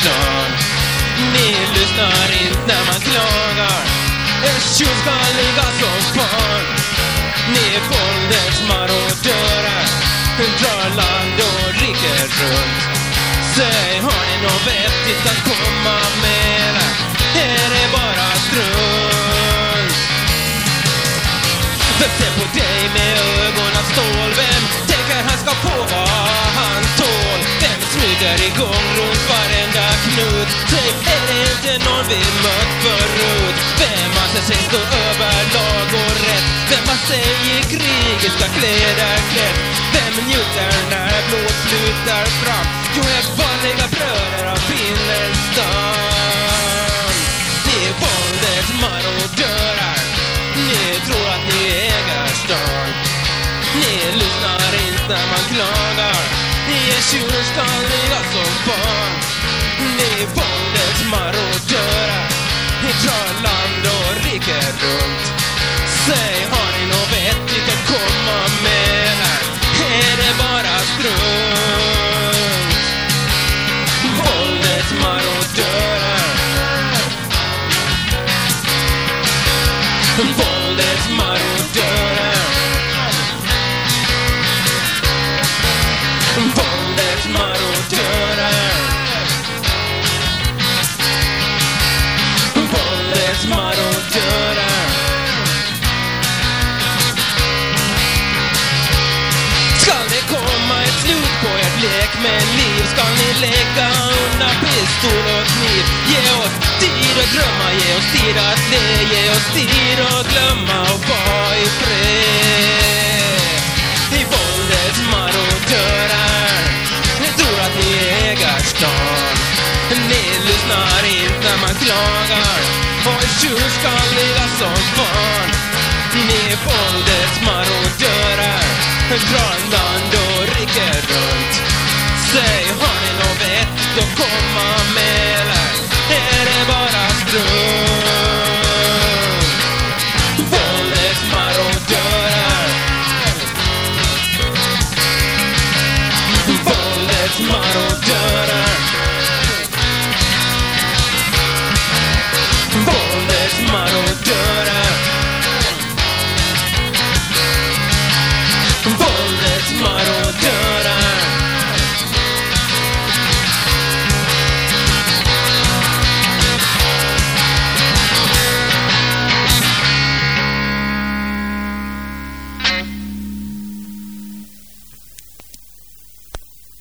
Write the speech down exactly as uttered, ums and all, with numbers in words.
stan. Ni lyssnar inte när man klagar. Er tjurskalliga som fan. Ni är våldets marodörer, drar land och riker runt. Säg, har ni något vettigt att komma med? Är det bara strunt? Vem ser på dig med ögon av stål? Vem tänker han ska få vad han tål? Vem smyger igång runt varenda knut? Säg, är det inte någon vi mött förut? Vem anser sig stå över lag och rätt? Vem har sig i krigiska kläder klätt? Vem njuter när blod flyter fram? Jo, är vanliga bröder av Finnelstan. Ni är våldets marodörer. Ni tror att ni äger stan. Ni lyssnar inte när man klagar. Ni är tjurskalliga som barn. Ni är våldets marodörer. Ni drar land och riker runt. Säg, har ni något vettigt att komma med här? Är det bara strunt? Våldets marodörer. Våldets marodörer. Våldets marodörer. Våldets marodörer. Ska det komma ett slut på ert lek med liv? Ska ni lägga undan pistol och kniv? Ge oss tid att drömma, ge oss tid att le, ge oss tid att glömma och vara i fred. I våldets marodörer. Ni tror att ni äger stan. Ni lyssnar inte när man klagar. Och är tjurskalliga som fan. Ni är våldets marodörer. Drar land och riker runt. Säg, har ni något vett att komma med?